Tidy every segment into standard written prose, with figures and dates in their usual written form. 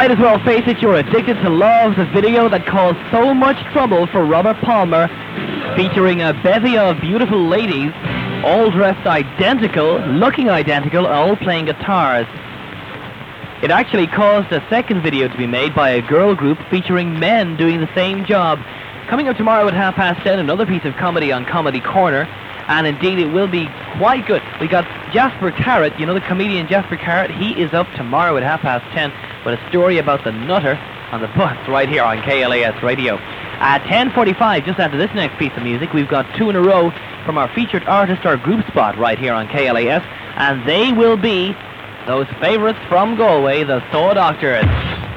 might as well face it, you're addicted to love, the video that caused so much trouble for Robert Palmer, featuring a bevy of beautiful ladies, all dressed identical, looking identical, all playing guitars. It actually caused a second video to be made by a girl group featuring men doing the same job. Coming up tomorrow at 10:30, another piece of comedy on Comedy Corner, and indeed it will be quite good. We got Jasper Carrott, you know the comedian Jasper Carrott, he is up tomorrow at 10:30 with a story about the nutter on the bus right here on KLAS Radio. At 10:45, just after this next piece of music, we've got two in a row from our featured artist or group spot right here on KLAS, and they will be those favorites from Galway, the Saw Doctors.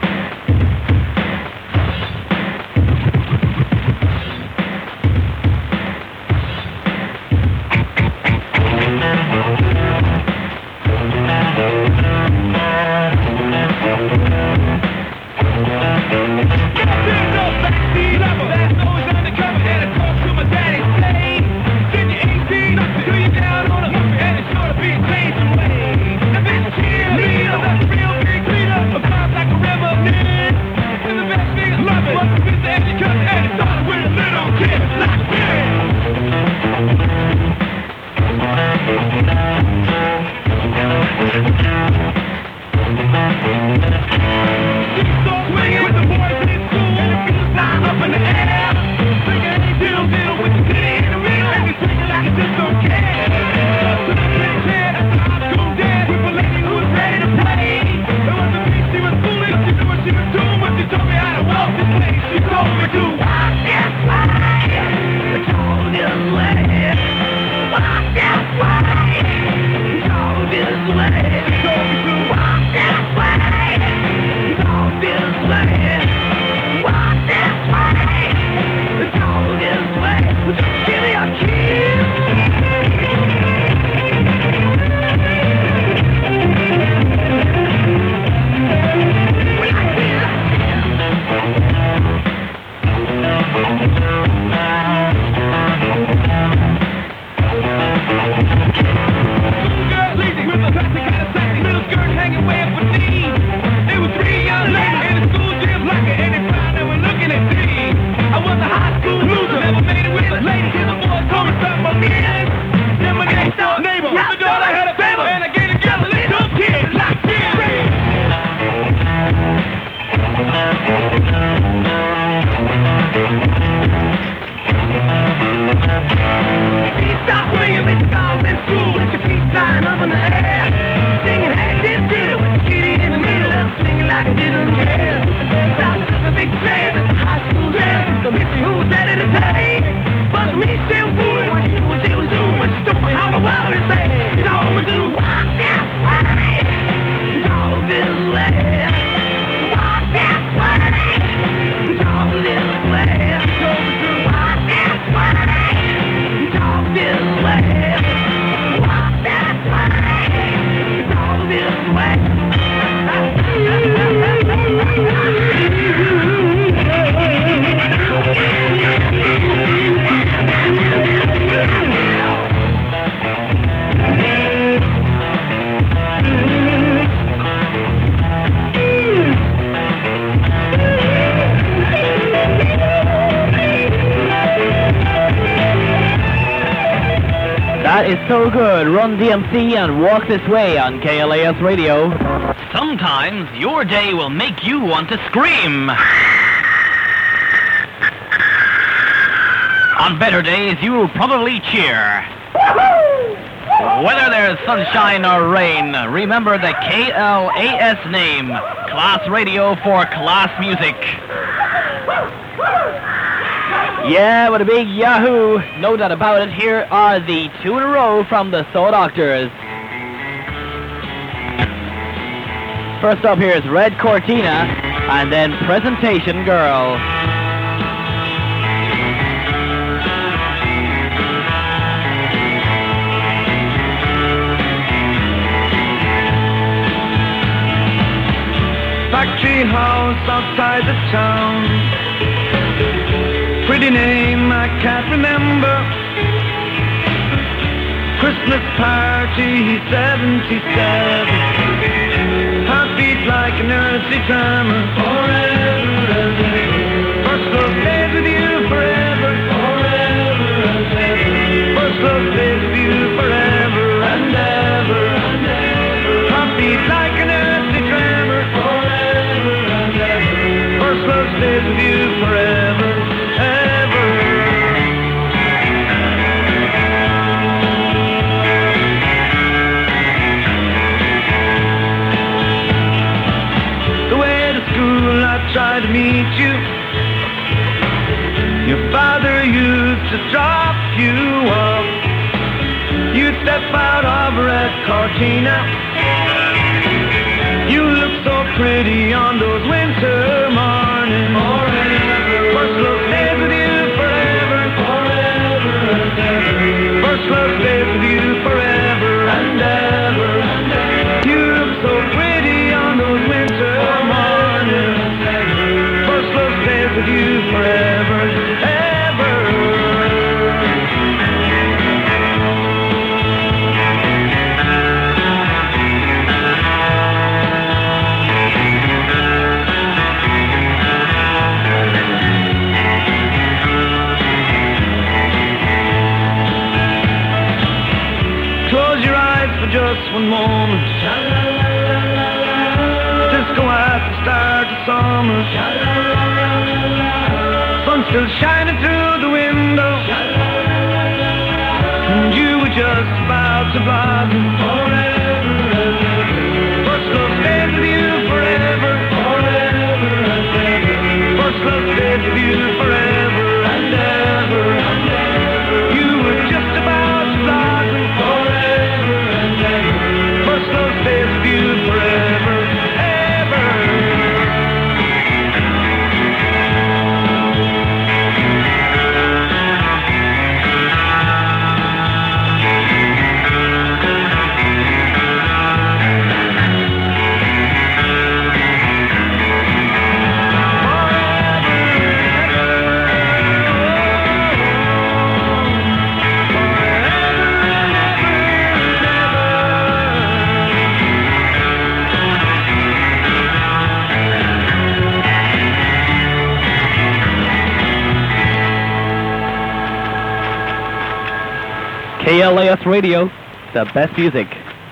That is so good. Run DMC and Walk This Way on KLAS Radio. Sometimes your day will make you want to scream. On better days, you will probably cheer. Whether there's sunshine or rain, remember the KLAS name. Class Radio for class music. Yeah, with a big yahoo. No doubt about it. Here are the two in a row from the Saw Doctors. First up here is Red Cortina, and then Presentation Girl. Factory house outside the town. Pretty name I can't remember. Christmas party 77. Happy like an earthly tremor. Forever and ever. First love stays with you forever. Forever and ever. First love stays with you forever and ever and ever. Heartbeat like an earthly tremor. Forever and ever. First love stays with you forever, ever. The way to school I tried to meet you. Your father used to drop you off. You'd step out of a red Cortina. You look so pretty on those winter mornings. Forever. First love stays with you forever. Forever and ever. First love stays with you forever and ever and ever. You look so pretty on those winter mornings. First love stays with you forever, ever. Close your eyes for just one moment. Disco at the start of summer. Sun still shining through the window. And you were just about to blossom. Forever and ever. First love stays with you forever. Forever and ever. First love stays with you forever and ever and ever. You were just about to blossom. Forever and ever. First love stays with you forever, ever. KLAS Radio, the best music.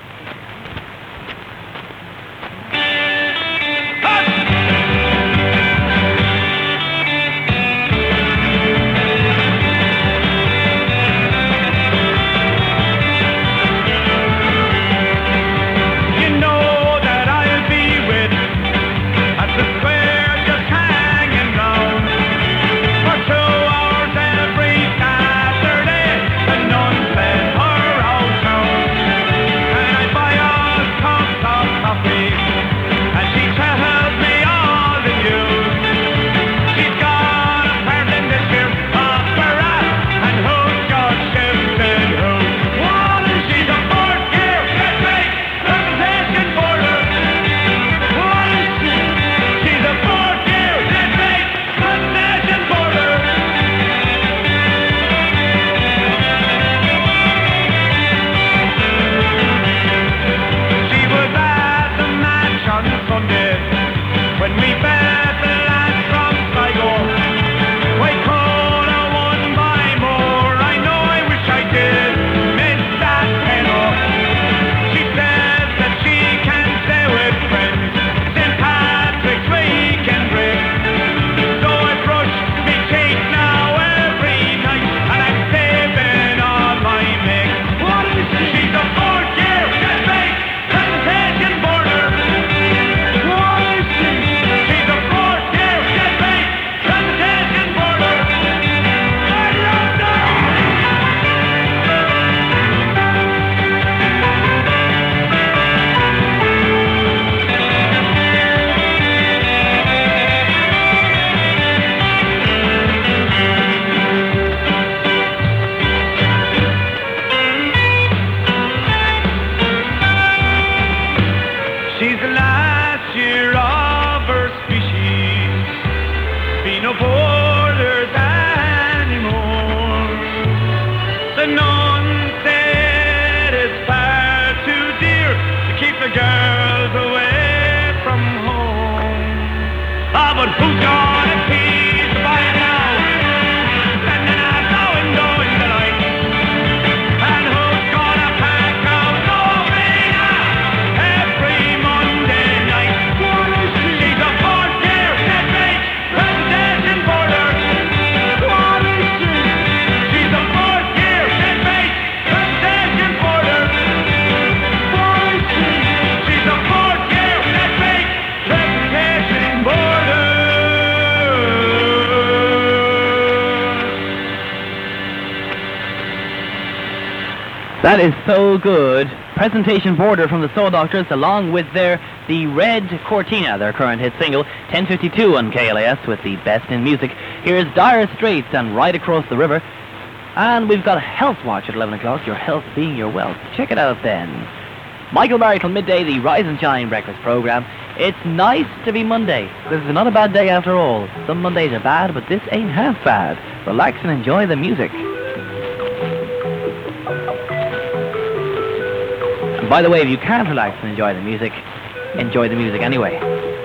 You know that I'll be with at the square just hanging round for 2 hours every Saturday, and none said her out town. And I buy us cups of coffee, and she tells me all the news. She's got a part in this here opera, and who's got shifted who? What is she's a fourth gear, get me, reputation for her. What is she? She's a fourth gear, get me, reputation for her. She was at the match on Sunday when we bet the lads from Sligo. We could have won by more. I know I wish I did miss that penno. She says that she can stay with friends St. Patrick's weekend break. So I brush me teeth now every night, and I'm saving all my mix. What is she? She's a fourth year, get me, presentation border. What is she? She's a fourth year, get me, presentation border. I love her. She's the last year of her species. Be no borders anymore. The nun said it's far too dear to keep the girls away from Who's gonna tease the boy now? Standing out the window in the light. And who's gonna pack out Novena every Monday night? She's a fourth-year headmate, presentation border. She's a fourth-year headmate, presentation border. She's a fourth-year headmate, presentation border. That is so good. Presentation Border from the Soul Doctors, along with the Red Cortina, their current hit single, 10:52 on KLAS with the best in music. Here's Dire Straits and Right Across the River. And we've got a Health Watch at 11 o'clock, your health being your wealth. Check it out then. Michael Barry till midday, the Rise and Shine breakfast program. It's nice to be Monday. This is not a bad day after all. Some Mondays are bad, but this ain't half bad. Relax and enjoy the music. And by the way, if you can't relax and enjoy the music anyway.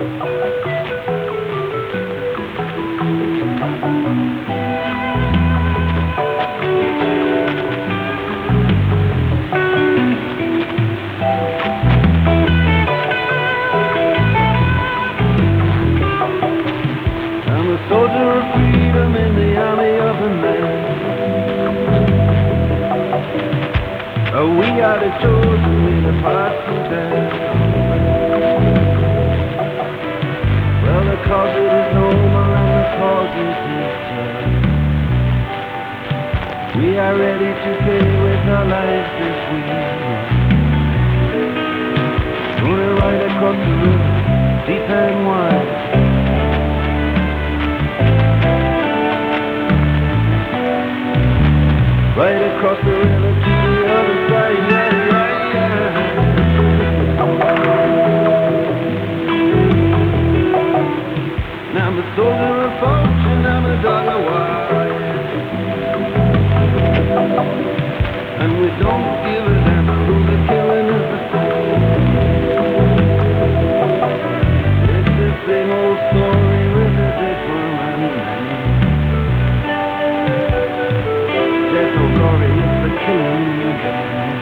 I'm a soldier of freedom in the army of a man. Oh, we are the chosen, we the part to dance. Well, the cause it is noble and the cause it is just. We are ready to pay with our lives if we must. Going right across the river, deep and wide. Right across the river to the other side, yeah, yeah, yeah. Now I'm a soldier of fortune, I'm a dog of war, yeah. And we don't give a damn who the killing is the same. It's the same old story with a different name. There's no glory, it's the killing game.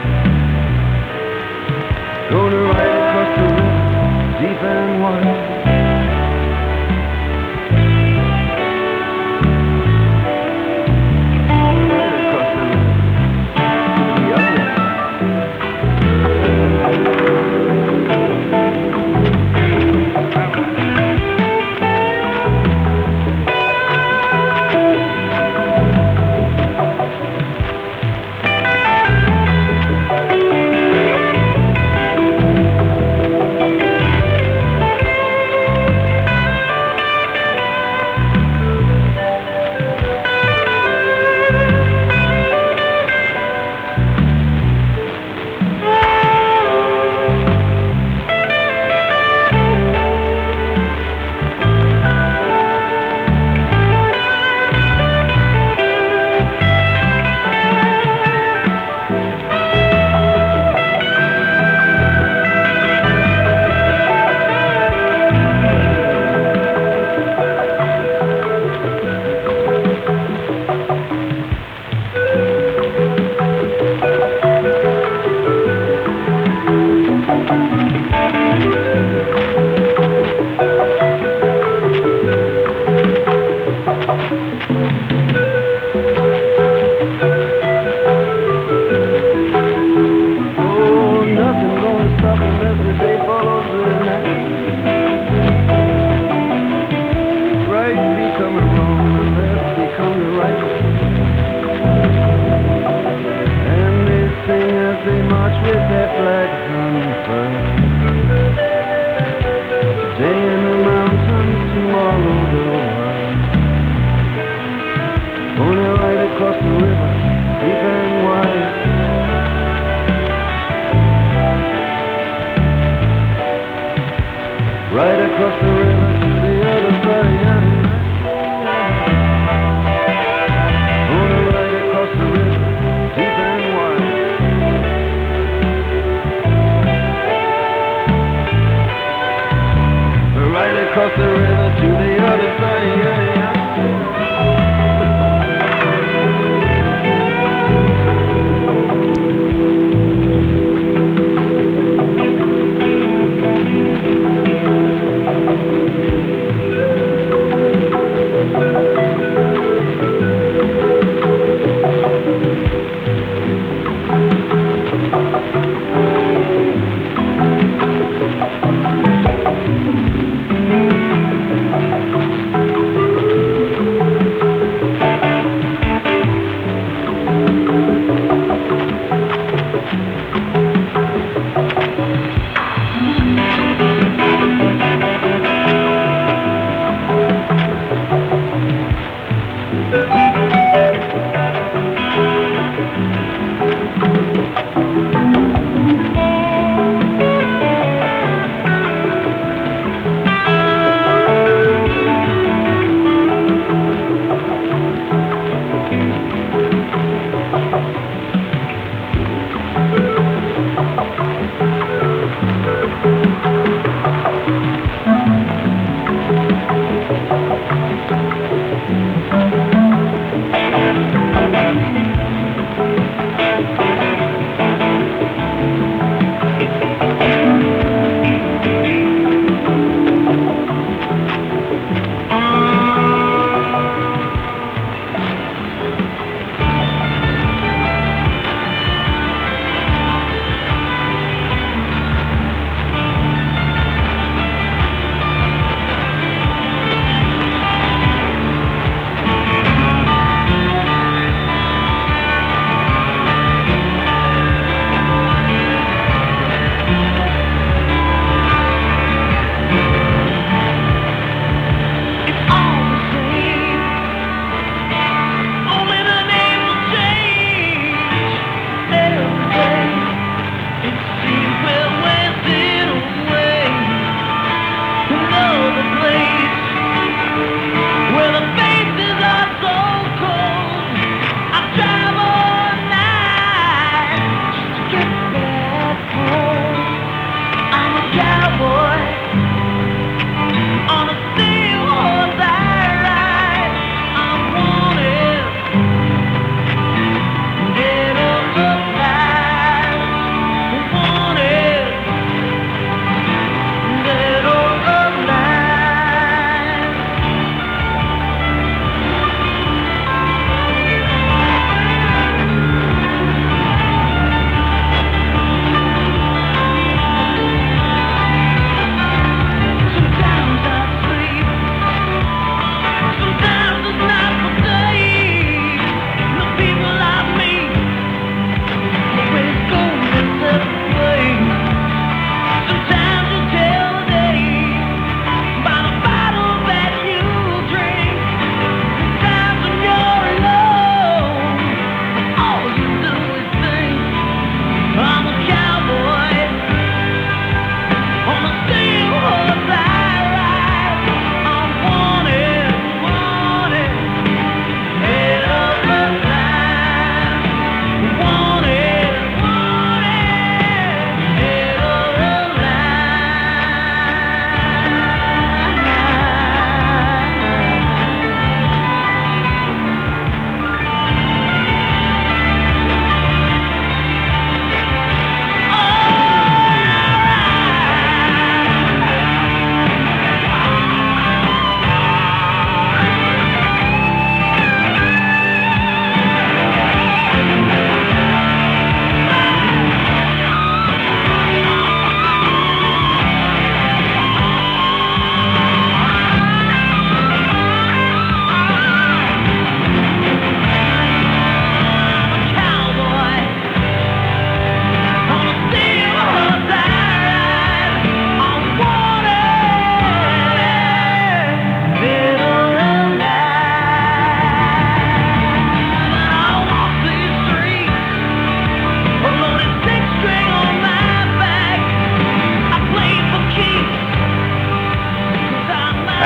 Gonna ride across the river, deep and wide. Right across the river, to the other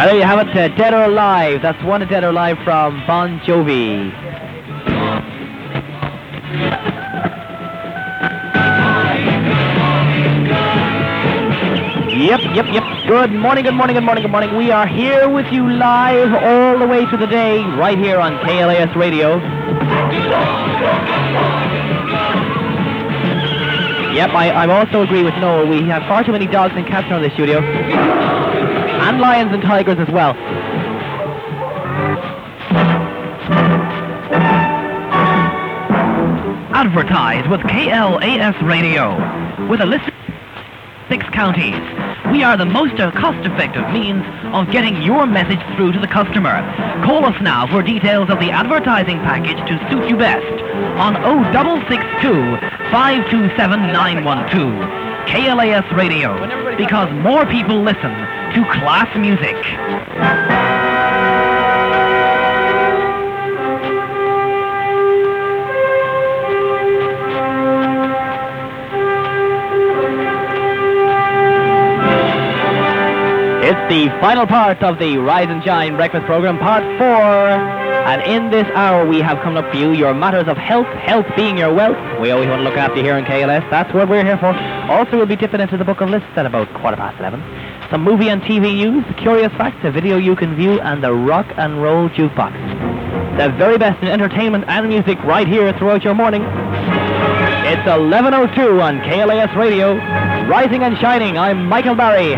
And there you have it, Dead or Alive. That's one of Dead or Alive from Bon Jovi. Yep. Good morning. We are here with you live all the way through the day, right here on KLAS Radio. Yep, I also agree with Noel. We have far too many dogs and cats around the studio. And lions and tigers as well. Advertise with KLAS Radio. With a list of 6 counties. We are the most cost-effective means of getting your message through to the customer. Call us now for details of the advertising package to suit you best on 0662-527-912. KLAS Radio, because more people listen to class music. It's the final part of the Rise and Shine breakfast program, part 4. And in this hour, we have come up for you your matters of health being your wealth. We always want to look after you here in KLS. That's what we're here for. Also, we'll be dipping into the book of lists at about 11:15. Some movie and TV news, curious facts, a video you can view, and the rock and roll jukebox. The very best in entertainment and music right here throughout your morning. It's 11:02 on KLAS Radio. Rising and Shining, I'm Michael Barry.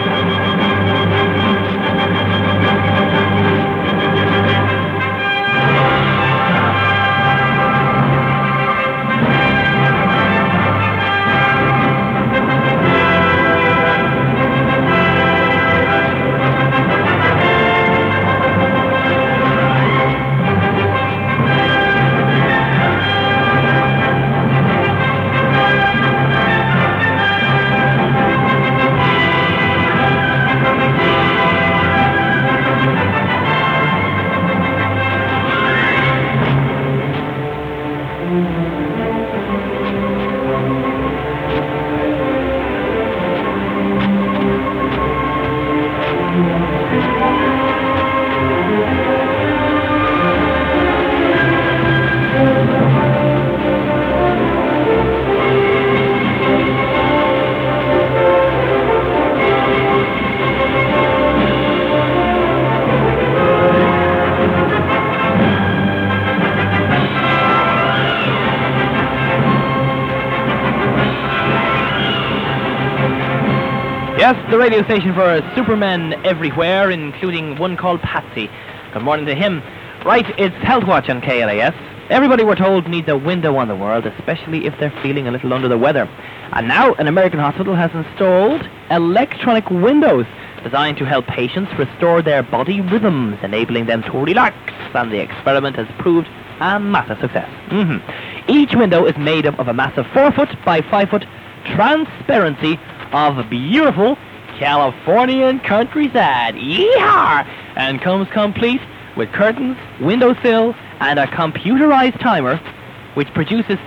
Yes, the radio station for supermen everywhere, including one called Patsy. Good morning to him. Right, it's Health Watch on KLAS. Everybody, we're told, needs a window on the world, especially if they're feeling a little under the weather. And now, an American hospital has installed electronic windows designed to help patients restore their body rhythms, enabling them to relax, and the experiment has proved a massive success. Each window is made up of a massive 4-foot by 5-foot transparency of beautiful Californian countryside. Yeehaw! And comes complete with curtains, windowsill, and a computerized timer which produces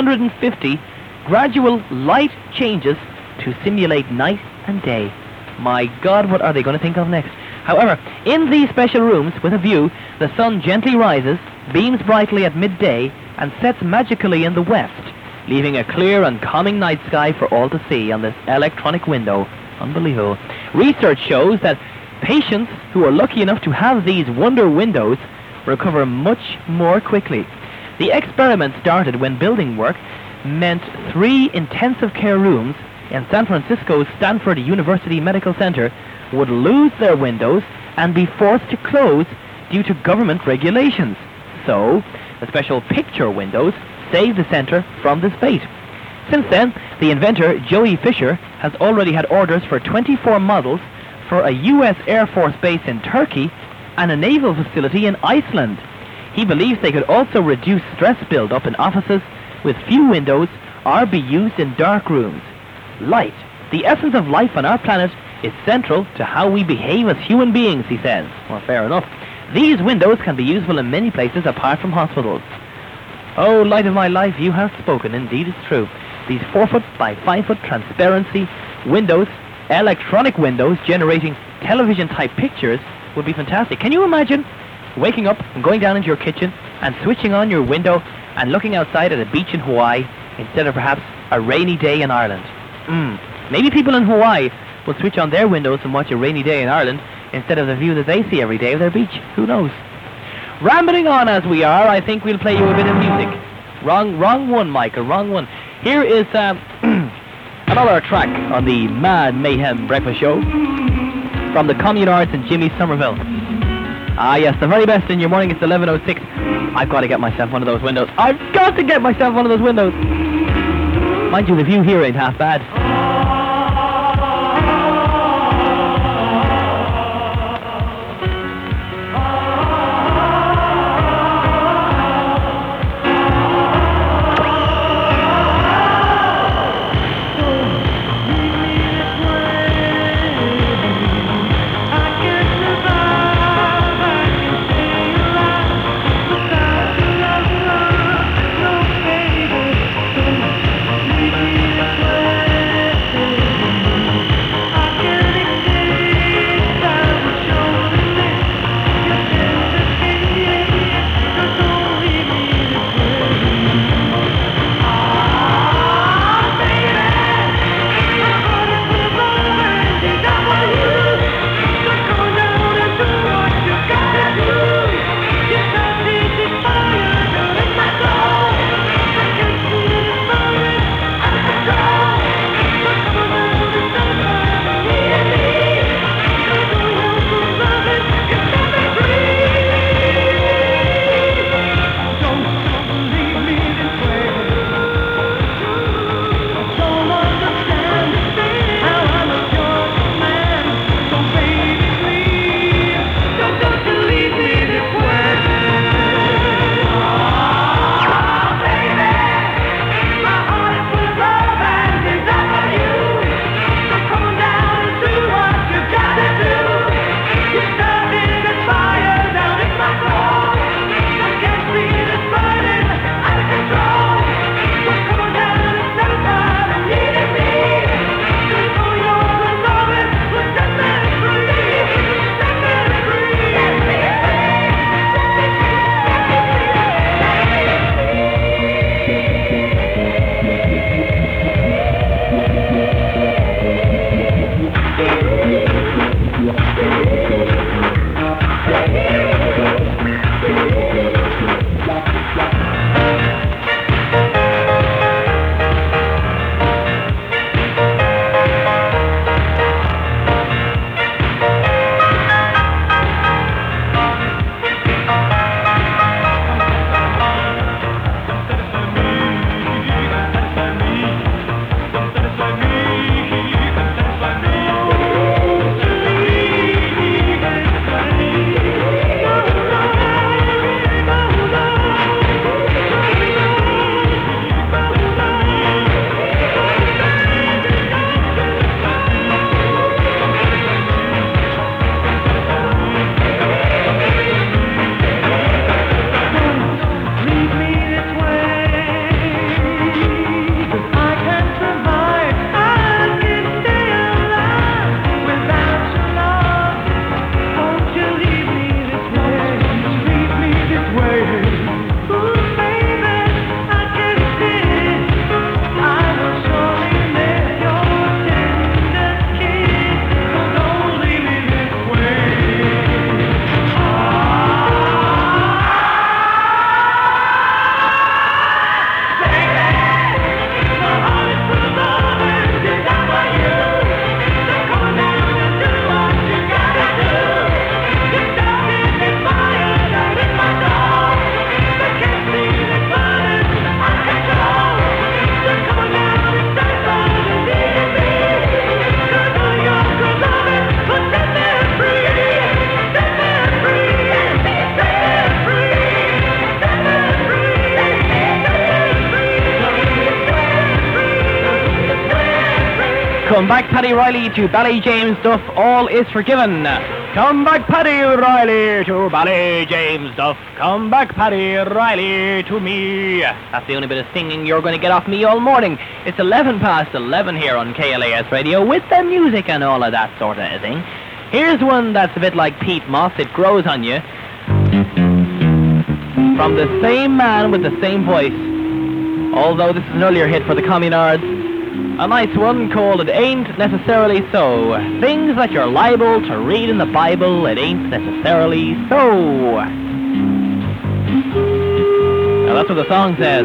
650 gradual light changes to simulate night and day. My God, what are they going to think of next? However, in these special rooms with a view, the sun gently rises, beams brightly at midday, and sets magically in the west, leaving a clear and calming night sky for all to see on this electronic window. Unbelievable. Research shows that patients who are lucky enough to have these wonder windows recover much more quickly. The experiment started when building work meant 3 intensive care rooms in San Francisco's Stanford University Medical Center would lose their windows and be forced to close due to government regulations. So, the special picture windows saved the center from this fate. Since then, the inventor, Joey Fisher, has already had orders for 24 models for a U.S. Air Force base in Turkey and a naval facility in Iceland. He believes they could also reduce stress build-up in offices with few windows or be used in dark rooms. Light, the essence of life on our planet, is central to how we behave as human beings, he says. Well, fair enough. These windows can be useful in many places apart from hospitals. Oh, light of my life, you have spoken. Indeed, it's true. These 4-foot by 5-foot transparency windows, electronic windows generating television-type pictures, would be fantastic. Can you imagine waking up and going down into your kitchen and switching on your window and looking outside at a beach in Hawaii instead of perhaps a rainy day in Ireland? Maybe people in Hawaii will switch on their windows and watch a rainy day in Ireland instead of the view that they see every day of their beach. Who knows? Rambling on as we are, I think we'll play you a bit of music. Wrong one, Michael, wrong one. Here is another track on the Mad Mayhem Breakfast Show from the Communards and Jimmy Somerville. Ah, yes, the very best in your morning. It's 11:06. I've got to get myself one of those windows. I've got to get myself one of those windows. Mind you, the view here ain't half bad. Come back, Paddy Riley, to Ballyjames-Duff. All is forgiven. Come back, Paddy Riley, to Ballyjames-Duff. Come back, Paddy Riley, to me. That's the only bit of singing you're going to get off me all morning. It's 11 past 11 here on KLAS Radio with the music and all of that sort of thing. Here's one that's a bit like Pete Moss, It Grows on You. From the same man with the same voice. Although this is an earlier hit for the Communards. A nice one called It Ain't Necessarily So. Things that you're liable to read in the Bible, it ain't necessarily so. Now that's what the song says.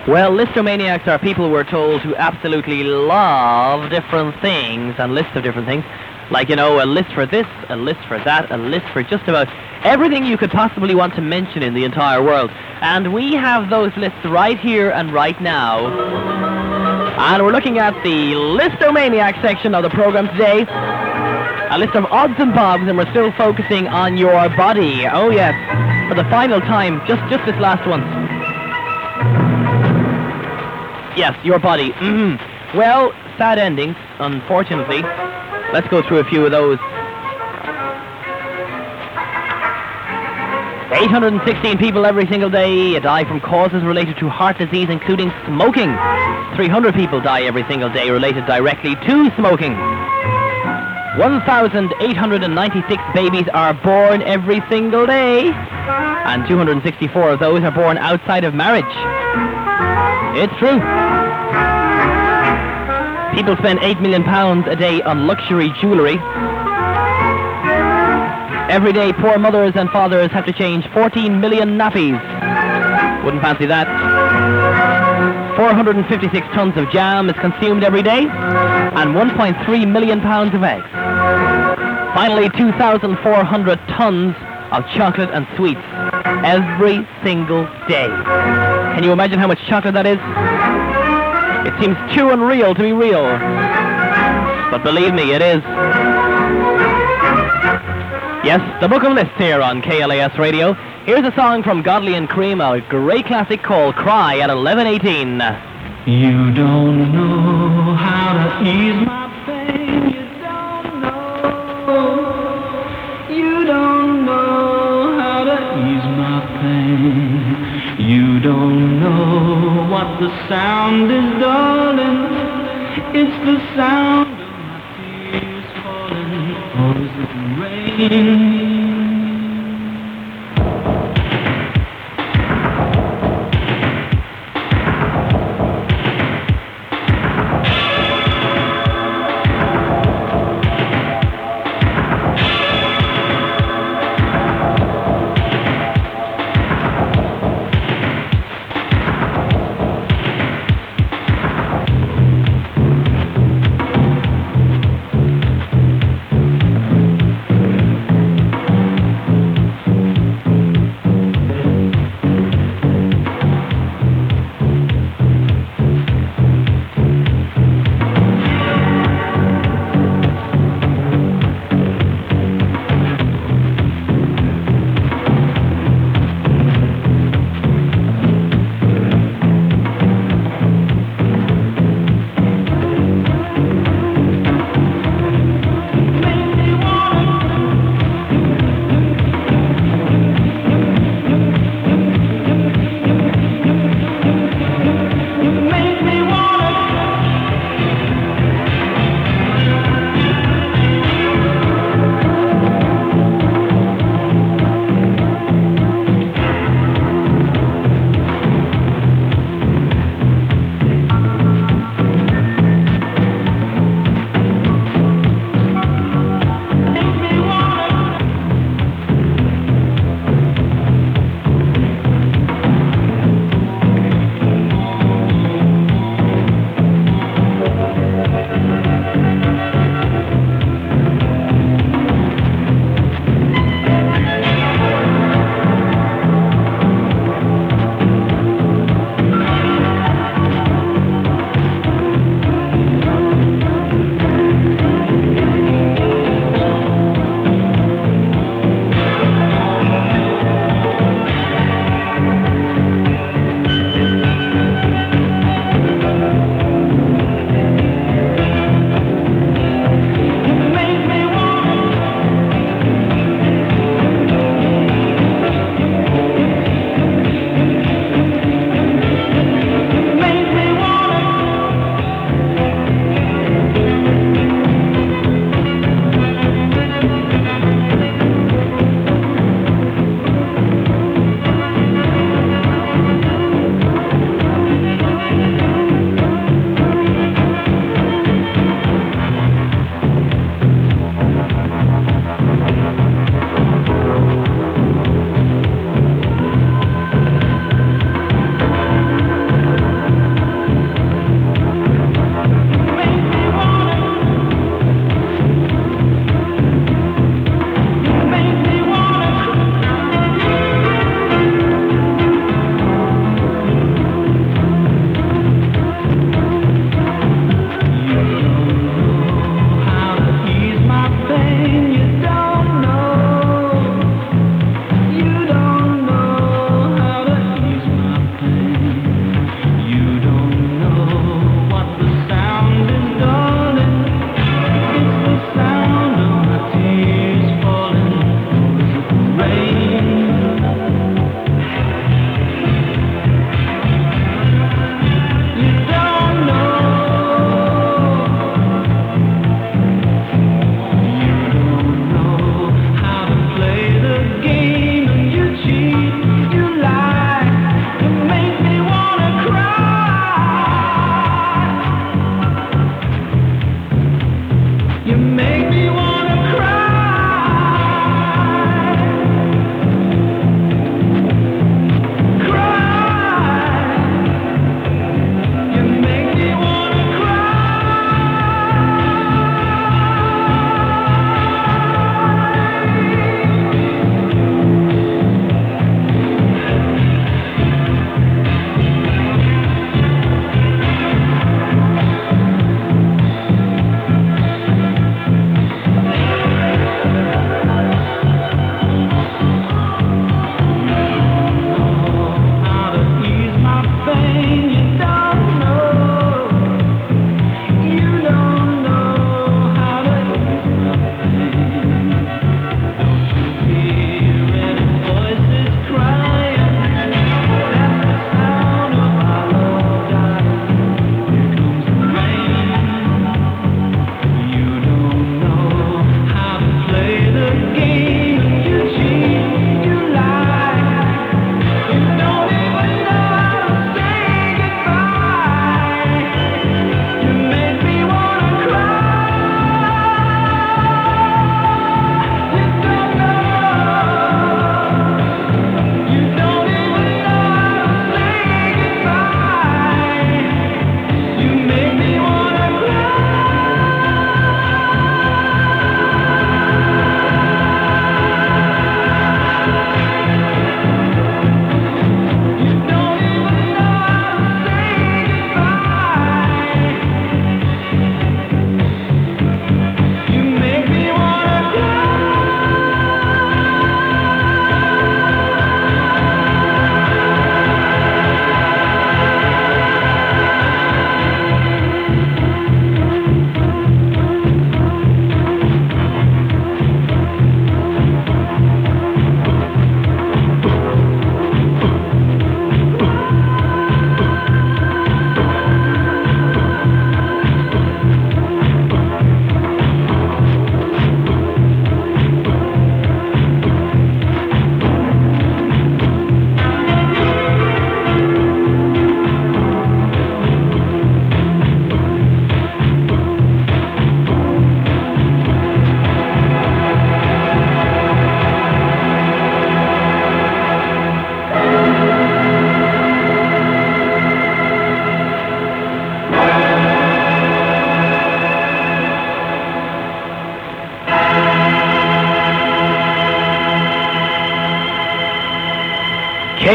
Well, listomaniacs are people, we're told, who absolutely love different things and lists of different things. Like, a list for this, a list for that, a list for just about everything you could possibly want to mention in the entire world. And we have those lists right here and right now. And we're looking at the Listomaniac section of the program today. A list of odds and bobs, and we're still focusing on your body. Oh, yes. For the final time, just this last one. Yes, your body. Well, sad endings, unfortunately. Let's go through a few of those. 816 people every single day die from causes related to heart disease, including smoking. 300 people die every single day related directly to smoking. 1,896 babies are born every single day, and 264 of those are born outside of marriage. It's true. People spend £8 million a day on luxury jewellery. Every day, poor mothers and fathers have to change 14 million nappies. Wouldn't fancy that. 456 tons of jam is consumed every day, and 1.3 million pounds of eggs. Finally, 2,400 tons of chocolate and sweets every single day. Can you imagine how much chocolate that is? It seems too unreal to be real. But believe me, it is. Yes, the Book of Lists here on KLAS Radio. Here's a song from Godley and Cream, a great classic called Cry at 11:18. You don't know how to ease my pain. You don't know how to ease my pain. You don't know what the sound is, darling. It's the sound of my tears falling, or is it the rain?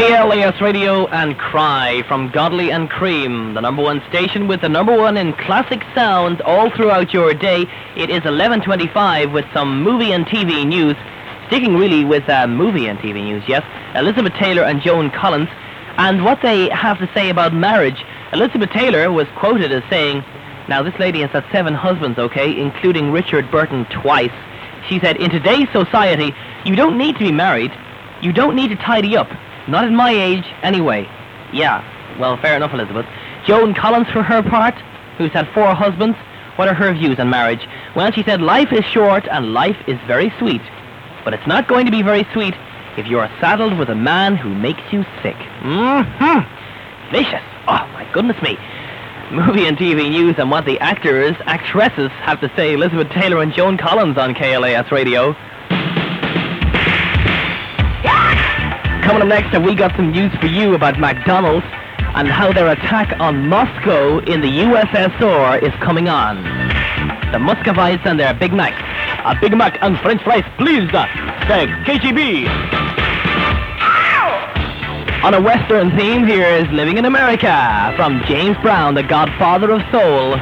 KLAS Radio and Cry from Godley and Cream, the #1 station with the #1 in classic sounds all throughout your day. It is 11:25 with some movie and TV news. Sticking really with movie and TV news, yes. Elizabeth Taylor and Joan Collins, and what they have to say about marriage. Elizabeth Taylor was quoted as saying, now this lady has had 7 husbands, okay, including Richard Burton twice. She said, in today's society, you don't need to be married. You don't need to tidy up. Not at my age, anyway. Yeah, well, fair enough, Elizabeth. Joan Collins, for her part, who's had 4 husbands, what are her views on marriage? Well, she said, life is short and life is very sweet. But it's not going to be very sweet if you're saddled with a man who makes you sick. Vicious. Oh, my goodness me. Movie and TV news and what the actresses have to say. Elizabeth Taylor and Joan Collins on KLAS Radio. Coming up next, we got some news for you about McDonald's and how their attack on Moscow in the USSR is coming on. The Muscovites and their Big Mac. A Big Mac and French fries, please. Say KGB. On a Western theme, here is Living in America from James Brown, the godfather of soul.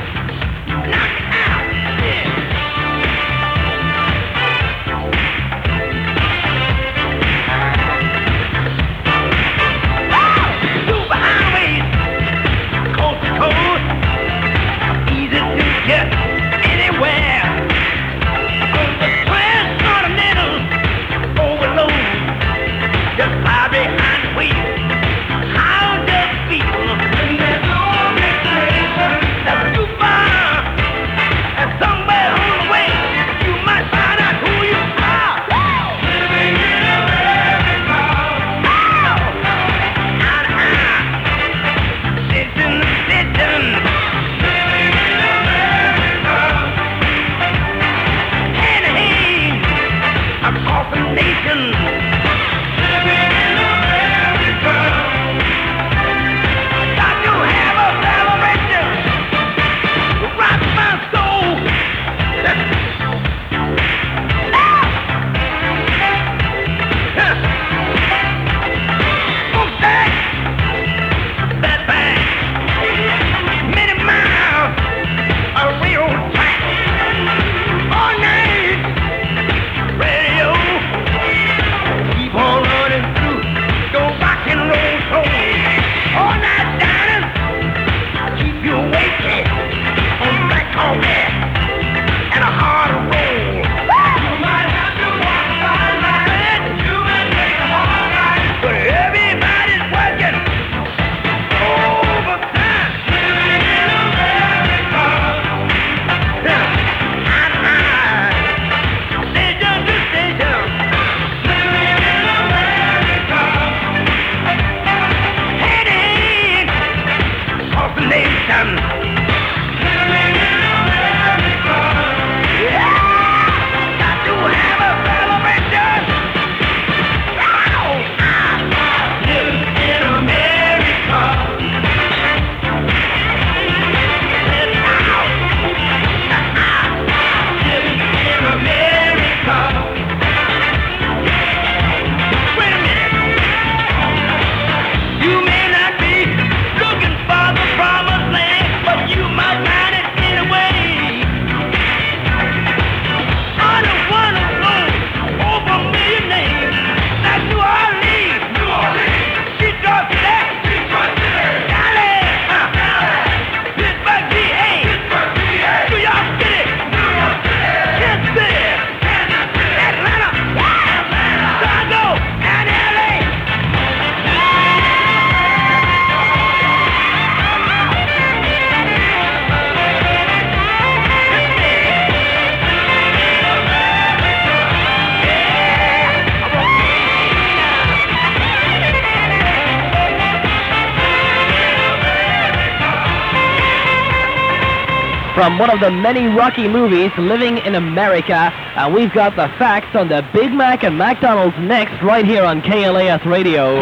From one of the many Rocky movies, Living in America, and we've got the facts on the Big Mac and McDonald's next, right here on KLAS Radio.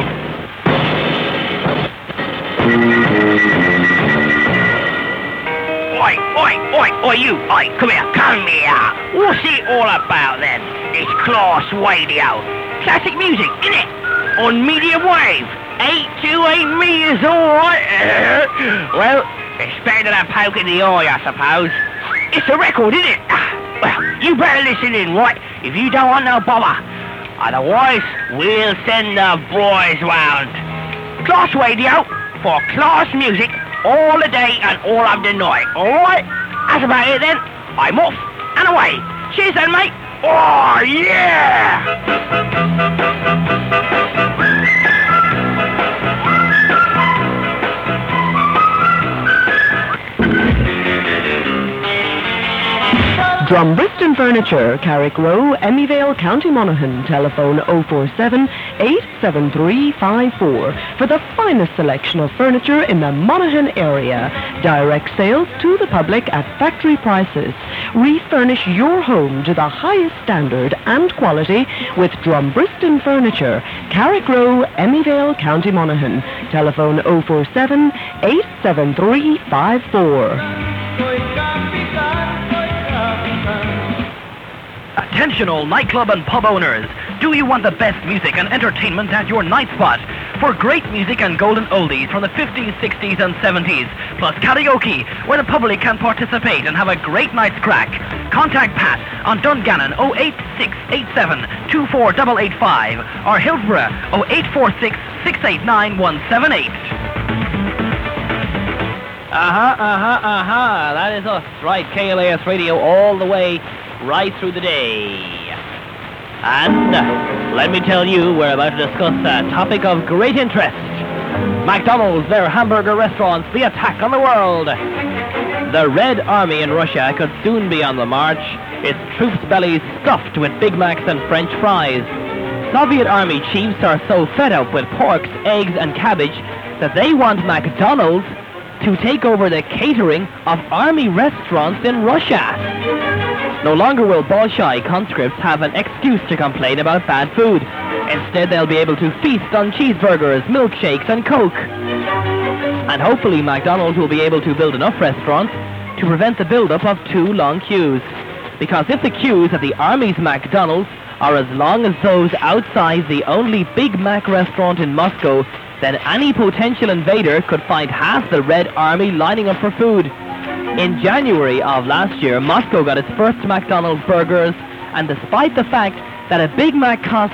Oi, you, come here. What's it all about then, this class radio? Classic music, innit? on medium wave. 828 meters, alright. Well, it's better than a poke in the eye, I suppose. It's a record, isn't it? Well, you better listen in, right? If you don't want no bother. Otherwise, we'll send the boys round. Class radio for class music all the day and all of the night, alright? That's about it then. I'm off and away. Cheers then, mate. Oh, yeah! Drumbriston Furniture, Carrick Row, Emmyvale, County Monaghan. Telephone 047 87354 for the finest selection of furniture in the Monaghan area. Direct sales to the public at factory prices. Refurnish your home to the highest standard and quality with Drumbriston Furniture, Carrick Row, Emmyvale, County Monaghan. Telephone 047 87354. Attention all nightclub and pub owners. Do you want the best music and entertainment at your night spot? For great music and golden oldies from the 50s, 60s and 70s, plus karaoke, where the public can participate and have a great night's crack. Contact Pat on Dungannon 08687 24885 or Hillsborough 0846 689 178. That is us. Right, KLAS Radio all the way right through the day. And let me tell you, we're about to discuss a topic of great interest. McDonald's, their hamburger restaurants, the attack on the world. The Red Army in Russia could soon be on the march, its troops' bellies stuffed with Big Macs and French fries. Soviet Army chiefs are so fed up with porks, eggs and cabbage that they want McDonald's to take over the catering of army restaurants in Russia. No longer will Bolshoi conscripts have an excuse to complain about bad food. Instead, they'll be able to feast on cheeseburgers, milkshakes and Coke. And hopefully McDonald's will be able to build enough restaurants to prevent the build-up of too long queues. Because if the queues at the Army's McDonald's are as long as those outside the only Big Mac restaurant in Moscow, then any potential invader could find half the Red Army lining up for food. In January of last year, Moscow got its first McDonald's burgers, and despite the fact that a Big Mac costs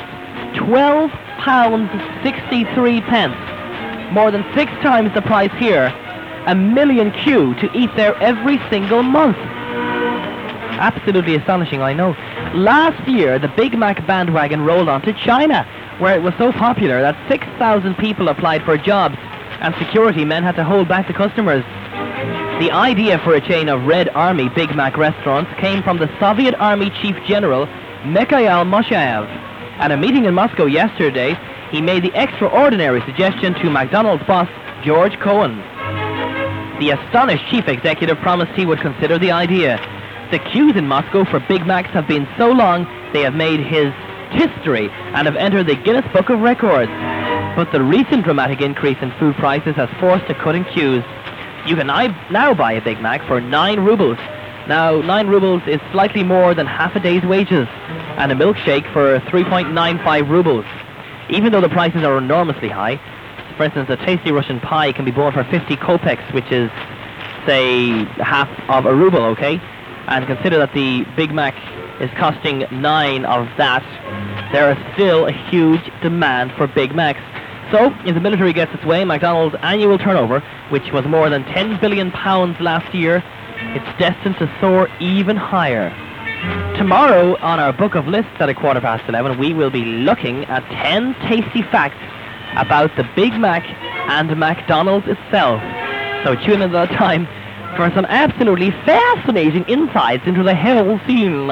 £12.63, more than 6 times the price here, a million queue to eat there every single month. Absolutely astonishing, I know. Last year, the Big Mac bandwagon rolled onto China, where it was so popular that 6,000 people applied for jobs, and security men had to hold back the customers. The idea for a chain of Red Army Big Mac restaurants came from the Soviet Army Chief General Mikhail Moshaev. At a meeting in Moscow yesterday, he made the extraordinary suggestion to McDonald's boss George Cohen. The astonished chief executive promised he would consider the idea. The queues in Moscow for Big Macs have been so long, they have made his history and have entered the Guinness Book of Records. But the recent dramatic increase in food prices has forced a cut in queues. You can now buy a Big Mac for 9 rubles. Now, 9 rubles is slightly more than half a day's wages, and a milkshake for 3.95 rubles. Even though the prices are enormously high, for instance, a tasty Russian pie can be bought for 50 kopecks, which is, say, half of a ruble, okay? And consider that the Big Mac is costing 9 of that. There is still a huge demand for Big Macs. So, if the military gets its way, McDonald's annual turnover, which was more than £10 billion last year, it's destined to soar even higher. Tomorrow, on our book of lists at 11:15, we will be looking at 10 tasty facts about the Big Mac and McDonald's itself. So tune in at that time for some absolutely fascinating insights into the whole scene.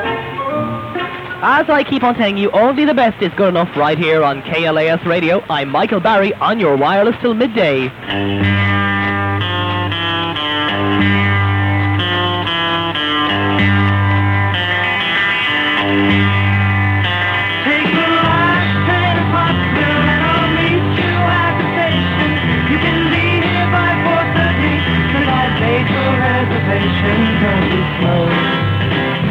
As I keep on telling you, only the best is good enough right here on KLAS Radio. I'm Michael Barry on your wireless till midday.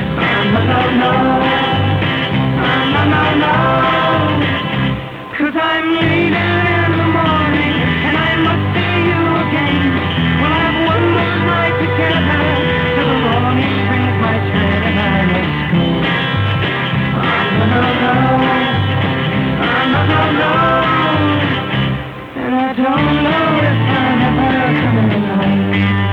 Cause I don't know if I'm ever coming home.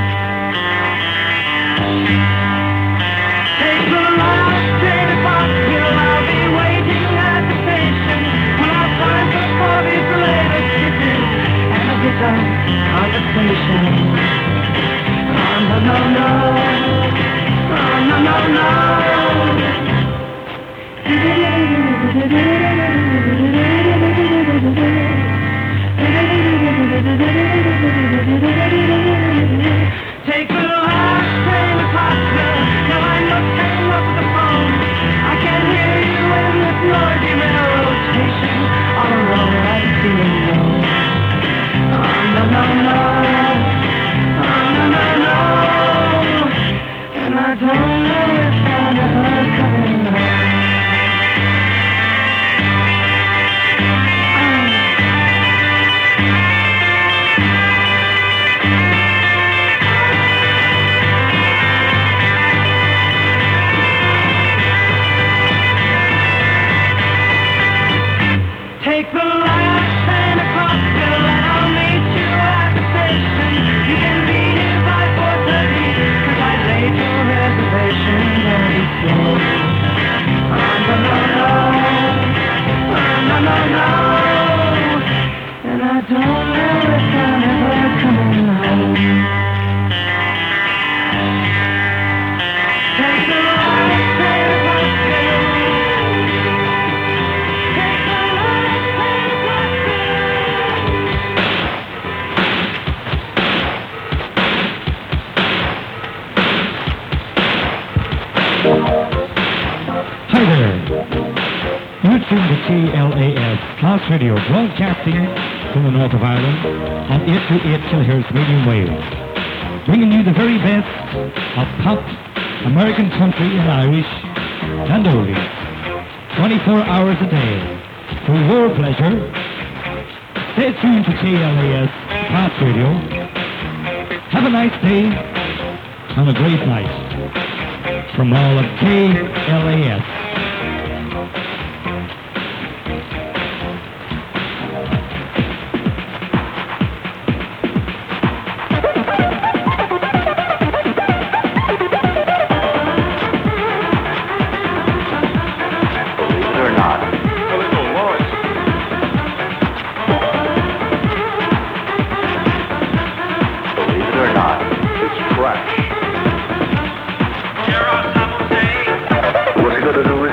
Take the last train to Buckhill, I'll be waiting at the station. When I find the Bobby's latest kisses and a bit of conversation. Oh, no, no, no. Oh, no, no, no. Take the last train to Pottsville. Now I must hang up the phone. I can hear you in this noisy railroad station. All alone, I'm feeling low. Oh, no, no, no. Oh, no, no, no. And I don't know if I'm ever coming home. Take the last train across Bill and I'll meet you at the station. You can be here by 4:30, 'cause I laid your reservation very slow. Oh, no, no, no. Oh, no, no, no. And I don't know if I'm ever coming home. Take the last train across Bill. Hi there. You're tuned to KLAS Class Radio, broadcasting from the north of Ireland on 828 kHz medium wave, bringing you the very best of pop, American country and Irish, and oldies, 24 hours a day, for your pleasure. Stay tuned to KLAS Class Radio. Have a nice day and a great night. From all of KLAS. What's it gonna do with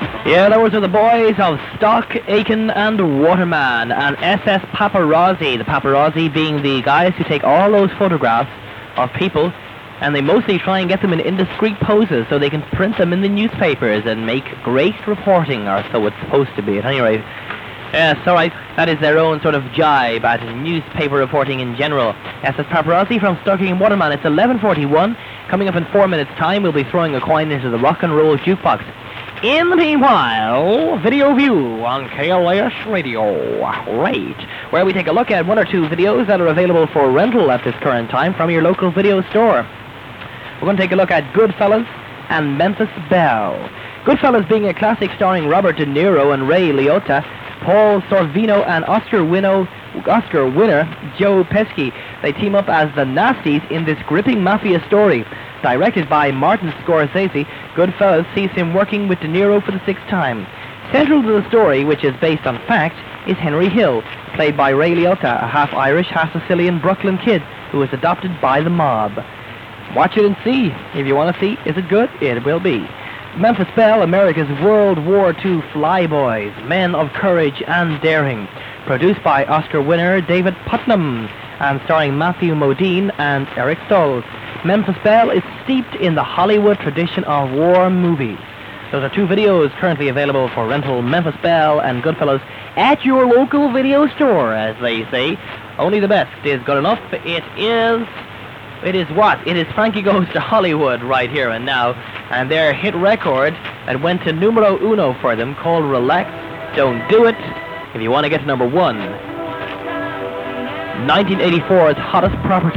Yeah, those are the boys of Stock, Aiken and Waterman and SS Paparazzi. The paparazzi being the guys who take all those photographs of people and they mostly try and get them in indiscreet poses so they can print them in the newspapers and make great reporting, or so it's supposed to be at any rate. Yes, all right, that is their own sort of jibe at newspaper reporting in general. SS Paparazzi from Stock, Aiken and Waterman. It's 11:41. Coming up in 4 minutes' time, we'll be throwing a coin into the rock and roll jukebox. In the meanwhile, Video View on KLAS Radio, right, where we take a look at one or two videos that are available for rental at this current time from your local video store. We're going to take a look at Goodfellas and Memphis Belle. Goodfellas being a classic starring Robert De Niro and Ray Liotta, Paul Sorvino and Oscar winner Joe Pesci. They team up as the Nasties in this gripping mafia story. Directed by Martin Scorsese, Goodfellas sees him working with De Niro for the sixth time. Central to the story, which is based on fact, is Henry Hill, played by Ray Liotta, a half-Irish, half-Sicilian Brooklyn kid who was adopted by the mob. Watch it and see. If you want to see, is it good? It will be. Memphis Belle, America's World War II flyboys, men of courage and daring. Produced by Oscar winner David Putnam and starring Matthew Modine and Eric Stoltz. Memphis Belle is steeped in the Hollywood tradition of war movies. Those are two videos currently available for rental, Memphis Belle and Goodfellas, at your local video store, as they say. Only the best is good enough. It is what? It is Frankie Goes to Hollywood right here and now, and their hit record that went to numero uno for them, called Relax, Don't Do It, if you want to get to number one. 1984's hottest property.